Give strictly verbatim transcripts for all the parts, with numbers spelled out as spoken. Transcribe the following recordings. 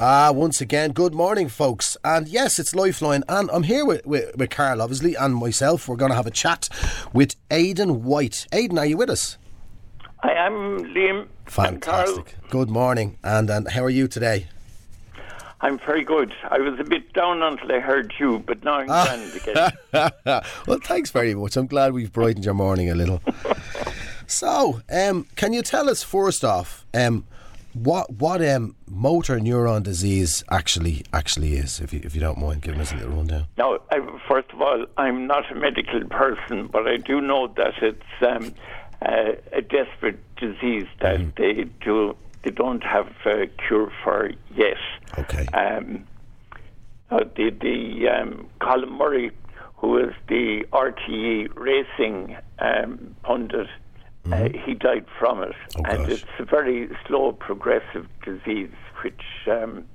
Ah, once again, good morning, folks. And yes, it's Lifeline, and I'm here with, with, with Carl, obviously, and myself. We're going to have a chat with Aidan White. Aidan, are you with us? I am, Liam. Fantastic. Good morning. And, and how are you today? I'm very good. I was a bit down until I heard you, but now I'm grand again. Well, thanks very much. I'm glad we've brightened your morning a little. So, um, can you tell us first off, um, what what um, motor neuron disease actually actually is, if you if you don't mind giving us a little rundown? Now, I, first of all, I'm not a medical person, but I do know that it's um, uh, a desperate disease that mm. they do they don't have a cure for yet. Okay. Um, uh, the the um, Colin Murray, who is the R T E racing um, pundit. Mm-hmm. Uh, he died from it, oh, and gosh. It's a very slow progressive disease, which um,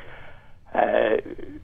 uh,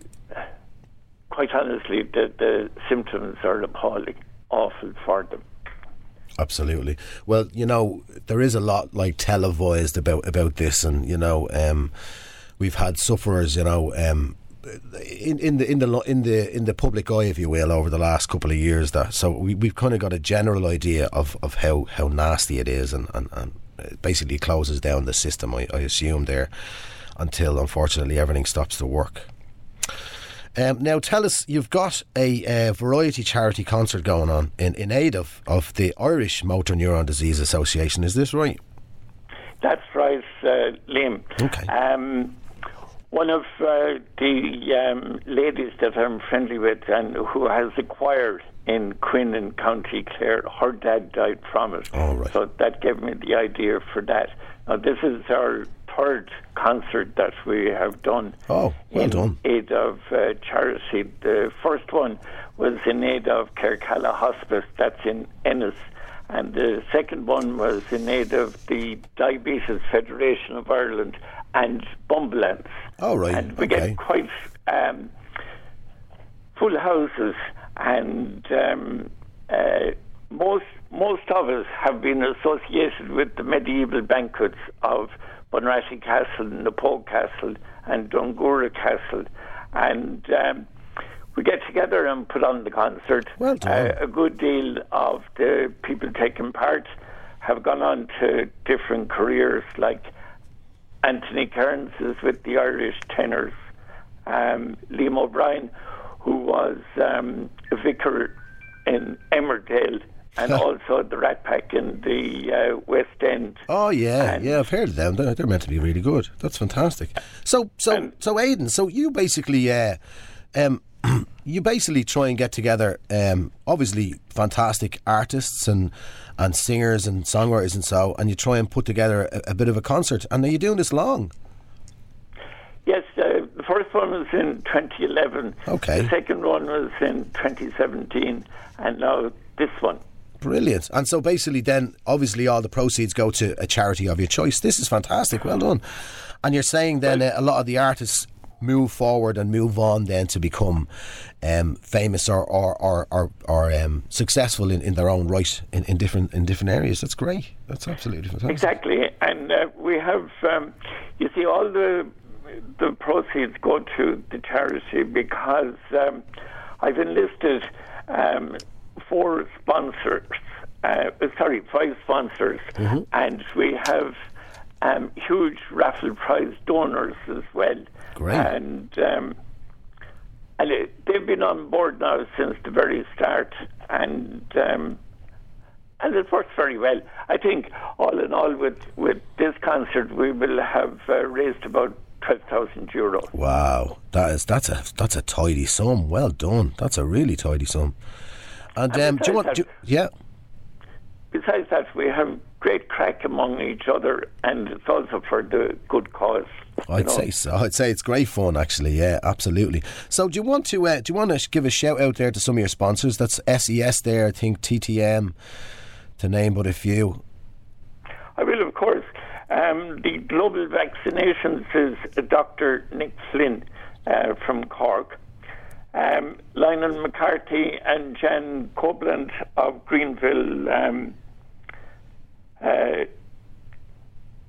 quite honestly the, the symptoms are appalling, awful for them. Absolutely. Well, you know, there is a lot like televised about, about this, and you know, um, we've had sufferers, you know, um, in, in the in the in the in the public eye, if you will, over the last couple of years. That so we we've kind of got a general idea of, of how, how nasty it is, and, and, and it basically closes down the system, I, I assume, there until unfortunately everything stops to work. Um, now tell us, you've got a, a variety charity concert going on in, in aid of, of the Irish Motor Neuron Disease Association, is this right? That's right, uh, Liam. Okay. Um, One of uh, the um, ladies that I'm friendly with and who has a choir in Quinn in County Clare, her dad died from it. Oh, right. So that gave me the idea for that. Now, this is our third concert that we have done. Oh, well in done. aid of uh, charity. The first one was in aid of Kercalla Hospice, that's in Ennis. And the second one was in aid of the Diabetes Federation of Ireland and Bumbleance. Oh, right. And we okay. get quite um, full houses, and um, uh, most most of us have been associated with the medieval banquets of Bunratty Castle, Napoe Castle and Dungura Castle, and um, we get together and put on the concert. Well done. Uh, a good deal of the people taking part have gone on to different careers, like Anthony Kearns is with the Irish Tenors. Um, Liam O'Brien, who was um, a vicar in Emmerdale and also the Rat Pack in the uh, West End. Oh yeah, and yeah, I've heard of them. They're, they're meant to be really good. That's fantastic. So, so, and, so, Aidan, so you basically, uh, um, you basically try and get together, um, obviously fantastic artists and. and singers and songwriters and so, and you try and put together a, a bit of a concert. And are you doing this long? Yes, uh, the first one was in twenty eleven. Okay. The second one was in twenty seventeen, and now this one. Brilliant. And so basically then, obviously all the proceeds go to a charity of your choice. This is fantastic. Well done. And you're saying then uh, a lot of the artists move forward and move on then to become um, famous or or, or, or, or um, successful in, in their own right in, in different in different areas. That's great. That's absolutely fantastic. Exactly. And uh, we have, um, you see, all the the proceeds go to the charity because um, I've enlisted um, four sponsors, uh, sorry, five sponsors, mm-hmm. and we have um, huge raffle prize donors as well. Great. And um, and it, they've been on board now since the very start, and um, and it works very well. I think all in all, with with this concert, we will have uh, raised about twelve thousand euro. Wow, that is that's a that's a tidy sum. Well done. That's a really tidy sum. And, and um, do you want? That, do, yeah. Besides that, we have great crack among each other, and it's also for the good cause. I'd know? say so. I'd say it's great fun, actually. Yeah, absolutely. So, do you want to? Uh, do you want to give a shout out there to some of your sponsors? That's S E S there, I think, T T M, to name but a few. I will, of course. Um, the Global Vaccinations is Doctor Nick Flynn uh, from Cork. Um, Lionel McCarthy and Jan Copeland of Greenville. Um, uh,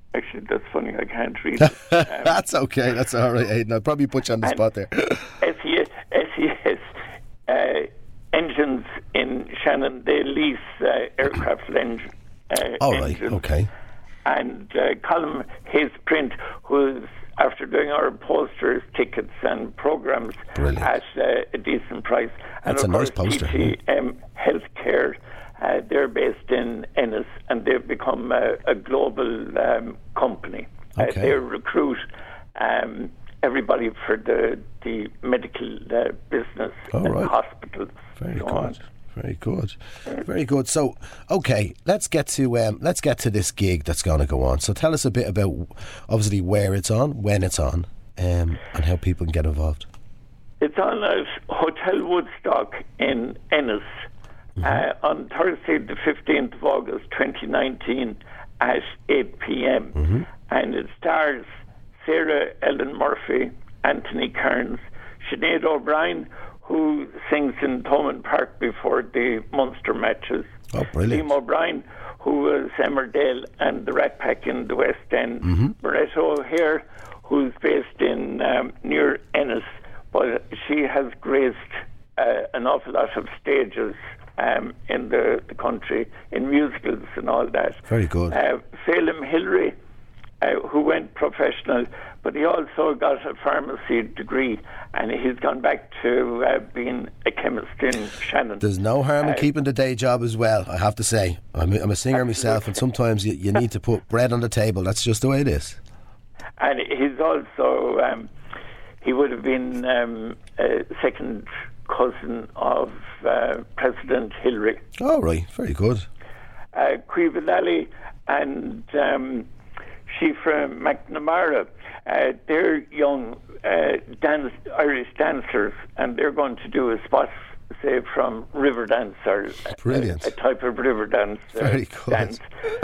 Actually, that's funny. I can't read it. Um, that's okay. That's all right, Aidan. I'll probably put you on the spot there. S E S, S E S uh, engines in Shannon, they lease uh, aircraft engine, uh, all engines. right, okay. And uh, Colm Hayes Print, who's after doing our posters, tickets and programmes at uh, a decent price. And that's of a course, nice poster. T T M Healthcare, uh, they're based in Ennis and they've become a, a global um, company. Okay. Uh, they recruit um, everybody for the, the medical uh, business all and right. hospitals. Very so good. on. Very good, very good. So, okay, let's get to um, let's get to this gig that's going to go on. So, tell us a bit about, obviously, where it's on, when it's on, um, and how people can get involved. It's on at Hotel Woodstock in Ennis mm-hmm. uh, on Thursday, the fifteenth of August, twenty nineteen, at eight p.m. Mm-hmm. And it stars Sarah Ellen Murphy, Anthony Kearns, Sinead O'Brien, who sings in Thomond Park before the Munster matches. Oh, brilliant. Liam O'Brien, who was Emmerdale and the Rat Pack in the West End. Mm-hmm. Loretta O'Hare, who's based in um, near Ennis, but she has graced uh, an awful lot of stages um, in the, the country, in musicals and all that. Very good. Uh, Phelim Hillary, uh, who went professional, but he also got a pharmacy degree, and he's gone back to uh, being a chemist in Shannon. There's no harm in uh, keeping the day job as well, I have to say. I'm, I'm a singer absolutely. myself, and sometimes you, you need to put bread on the table. That's just the way it is. And he's also, um, he would have been um, a second cousin of uh, President Hillary. Oh, right. Very good. Uh, Cueva Lally and um, Shifra McNamara, uh, they're young uh, dance, Irish dancers, and they're going to do a spot, say, from Riverdance, or Brilliant. A, a type of Riverdance uh, Very good. dance.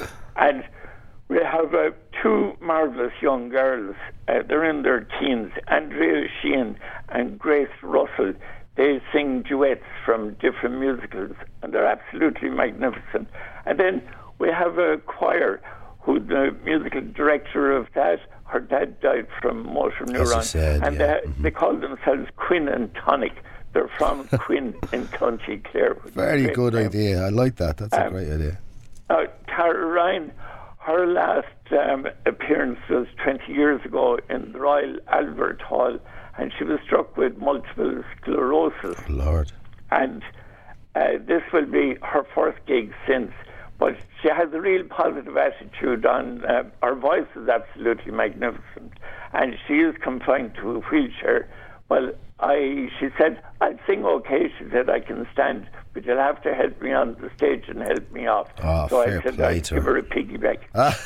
And we have uh, two marvellous young girls. Uh, they're in their teens, Andrea Sheehan and Grace Russell. They sing duets from different musicals, and they're absolutely magnificent. And then we have a choir, who the musical director of that, her dad died from motor neuron, said, and yeah. they, mm-hmm. they call themselves Quinn and Tonic. They're from Quinn in County Clare. Very good name. idea. I like that. That's um, a great idea. Uh, Tara Ryan, her last um, appearance was twenty years ago in the Royal Albert Hall, and she was struck with multiple sclerosis. Oh, Lord. And uh, this will be her first gig since. But she has a real positive attitude on, uh, her voice is absolutely magnificent, and she is confined to a wheelchair. Well, I, she said, I'd sing okay. She said, I can stand, but you'll have to help me on the stage and help me off. Oh, so fair I said, play I'd to give her. her a piggyback.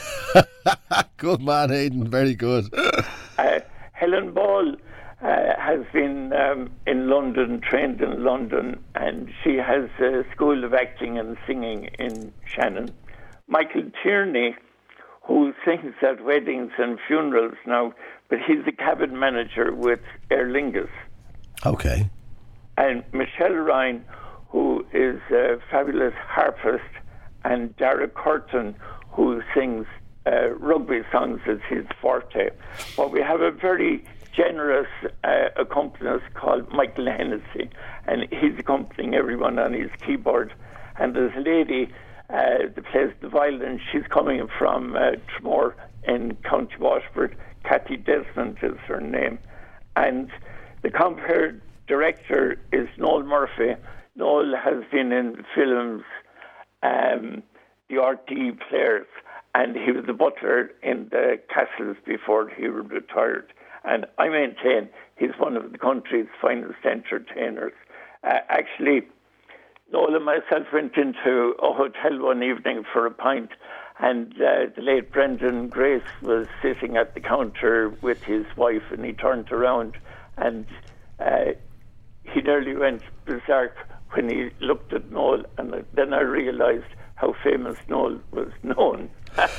Good man, Aidan. Very good. uh, Helen Ball uh, has been um, in London, trained in London, and she has a school of acting and singing in Shannon. Michael Tierney, who sings at weddings and funerals now, but he's a cabin manager with Aer Lingus. Okay. And Michelle Ryan, who is a fabulous harpist, and Dara Curtin, who sings uh, rugby songs as his forte. But we have a very generous uh, accompanist called Michael Hennessy, and he's accompanying everyone on his keyboard. And there's a lady uh, that plays the violin. She's coming from uh, Tramore in County Waterford. Cathy Desmond is her name. And the compare director is Noel Murphy. Noel has been in films, um, the R T E Players, and he was the butler in the Castles before he retired. And I maintain he's one of the country's finest entertainers. Uh, actually, Noel and myself went into a hotel one evening for a pint, and uh, the late Brendan Grace was sitting at the counter with his wife, and he turned around and uh, he nearly went berserk when he looked at Noel, and then I realised how famous Noel was known.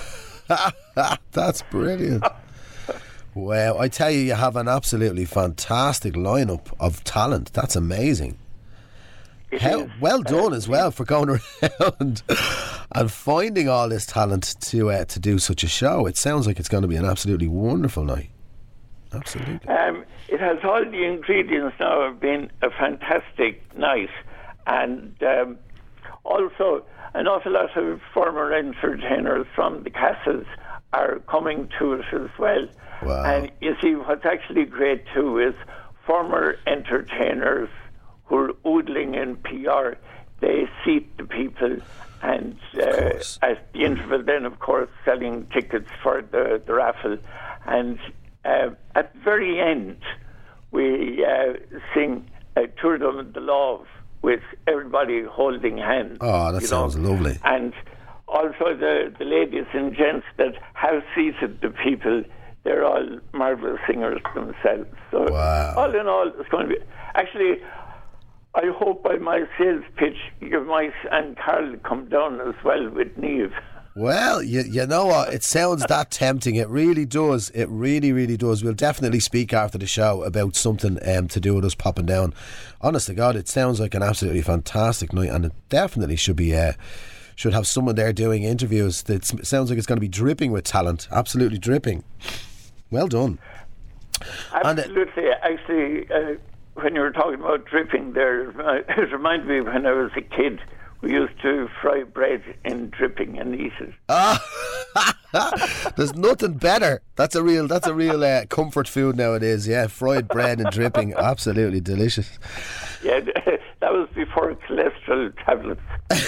That's brilliant. Wow, I tell you, you have an absolutely fantastic lineup of talent. That's amazing. How, well done as well for going around. And finding all this talent to uh, to do such a show, it sounds like it's going to be an absolutely wonderful night. Absolutely. Um, it has all the ingredients now of being a fantastic night, and um, also an awful lot of former entertainers from the castles are coming to it as well. Wow. And you see, what's actually great too is former entertainers who are oodling in P R, they seat the people, and uh, at the interval then, of course, selling tickets for the, the raffle. And uh, at the very end, we uh, sing uh, Tour de Love with everybody holding hands. Oh, that sounds know. lovely. And also the, the ladies and gents that have seated the people, they're all marvellous singers themselves. So wow. all in all, it's going to be... Actually, I hope by my sales pitch, you might and Carl come down as well with Niamh. Well, you, you know what? It sounds that tempting. It really does. It really, really does. We'll definitely speak after the show about something um, to do with us popping down. Honest to God, it sounds like an absolutely fantastic night, and it definitely should be... Uh, should have someone there doing interviews. It sounds like it's going to be dripping with talent. Absolutely dripping. Well done. Absolutely. And, uh, Actually, uh, when you were talking about dripping there, uh, it reminded me when I was a kid, we used to fry bread in dripping and eat it. Ah, there's nothing better. That's a real, that's a real uh, comfort food nowadays. Yeah, fried bread and dripping, absolutely delicious. Yeah, that was before cholesterol tablets.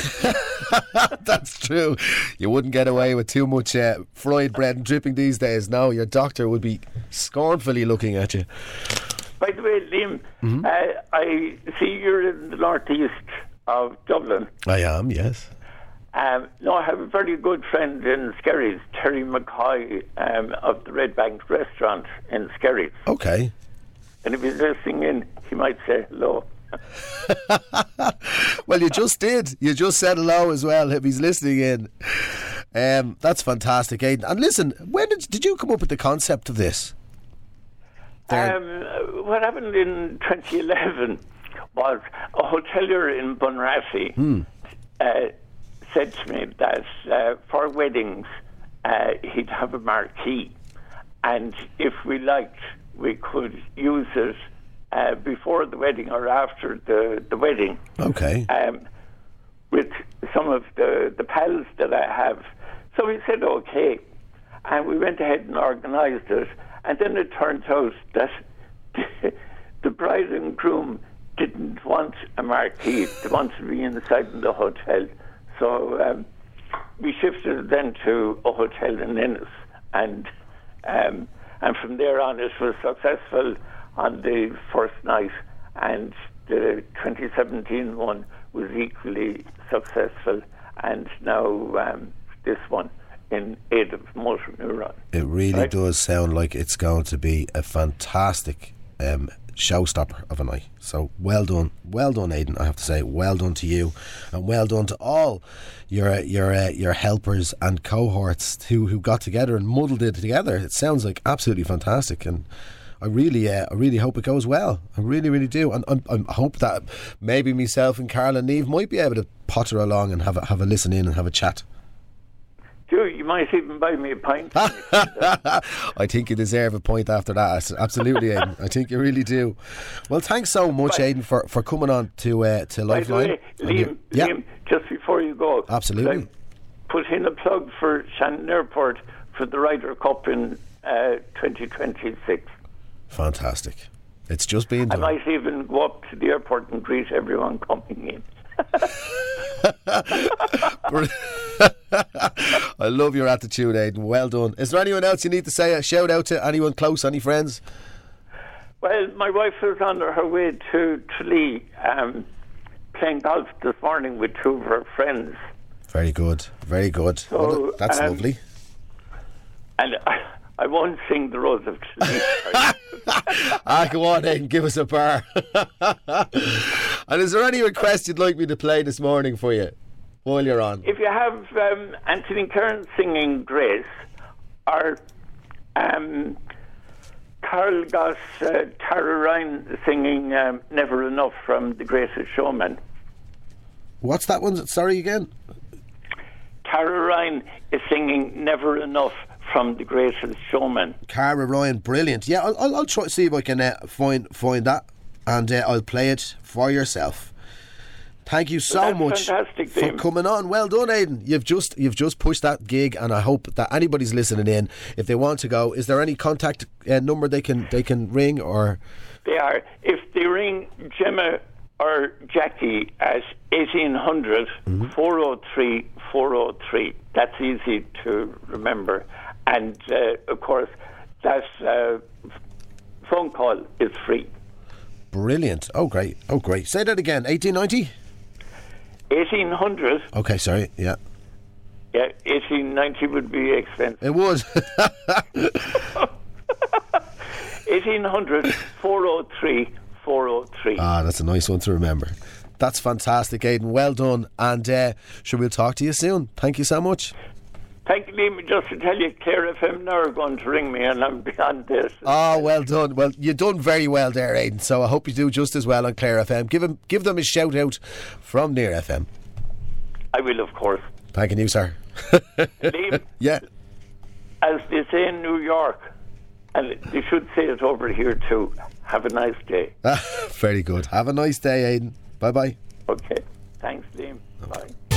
That's true. You wouldn't get away with too much uh, fried bread and dripping these days. No, your doctor would be scornfully looking at you. By the way, Liam, mm-hmm. uh, I see you're in the northeast of Dublin. I am, yes. Um, no, I have a very good friend in Skerries, Terry McCoy, um, of the Red Bank restaurant in Skerries. Okay. And if he's listening in, he might say hello. Well, you just did. You just said hello as well if he's listening in. Um, that's fantastic, Aidan. And listen, when did, did you come up with the concept of this? Um, what happened in twenty eleven was a hotelier in Bunratty hmm. uh, said to me that uh, for weddings uh, he'd have a marquee, and if we liked, we could use it uh, before the wedding or after the, the wedding. Okay. Um, with some of the, the pals that I have. So we said okay, and we went ahead and organised it. And then it turned out that the bride and groom didn't want a marquee. They wanted to be inside the hotel. So um, we shifted then to a hotel in Ennis. And, um, and from there on, it was successful on the first night. And the twenty seventeen one was equally successful. And now um, this one, in aid of motor neuron. It really right? does sound like it's going to be a fantastic um, showstopper of a night. So well done, well done, Aidan. I have to say, well done to you, and well done to all your your uh, your helpers and cohorts who who got together and muddled it together. It sounds like absolutely fantastic, and I really, uh, I really hope it goes well. I really, really do, and I, I hope that maybe myself and Carl and Niamh might be able to potter along and have a, have a listen in and have a chat. Sure, you might even buy me a pint. I think you deserve a point after that. Absolutely, Aidan. I think you really do. Well, thanks so much, but, Aidan, for, for coming on to uh, to Lifeline. By the way, Liam, yeah. Liam, just before you go, absolutely, put in a plug for Shannon Airport for the Ryder Cup in uh, twenty twenty-six. Fantastic. It's just been done. I might even go up to the airport and greet everyone coming in. I love your attitude, Aidan. Well done. Is there anyone else you need to say a shout out to? Anyone close? Any friends? Well, my wife was on her way to Tralee um, playing golf this morning with two of her friends. Very good. Very good. So, well, that's um, lovely. And I, I won't sing the Rose of Tralee. Ah, go on, Aidan, give us a bar. And is there any request you'd like me to play this morning for you while you're on? If you have um, Anthony Kern singing Grace, or um, Carl Goss, uh, Tara Ryan singing um, Never Enough from The Greatest Showman. What's that one? Sorry again? Cara Ryan is singing Never Enough from The Greatest Showman. Cara Ryan, brilliant. Yeah, I'll, I'll, I'll try to see if I can uh, find find that, and uh, I'll play it for yourself. Thank you so That's much fantastic, for Liam. coming on. Well done, Aidan. You've just you've just pushed that gig, and I hope that anybody's listening in, if they want to go, is there any contact uh, number they can they can ring or? They are. If they ring Gemma or Jackie at eighteen hundred, four oh three, four oh three. That's easy to remember. And, uh, of course, that uh, phone call is free. Brilliant. Oh, great. Oh, great. Say that again. eighteen ninety? eighteen hundred. Okay, sorry. Yeah. Yeah, eighteen ninety would be expensive. It would. eighteen hundred, four oh three, four oh three. Ah, that's a nice one to remember. That's fantastic, Aidan. Well done. And uh, sure, we'll talk to you soon. Thank you so much. Thank you, Liam. Just to tell you, Claire F M now are going to ring me, and I'm beyond this. Oh, well done. Well, you've done very well there, Aidan. So I hope you do just as well on Clare F M. Give him, give them a shout out from Near F M. I will, of course. Thanking you, sir. Liam, Yeah. as they say in New York, and they should say it over here too, have a nice day. Very good. Have a nice day, Aidan. Bye bye. Okay. Thanks, Liam. Bye.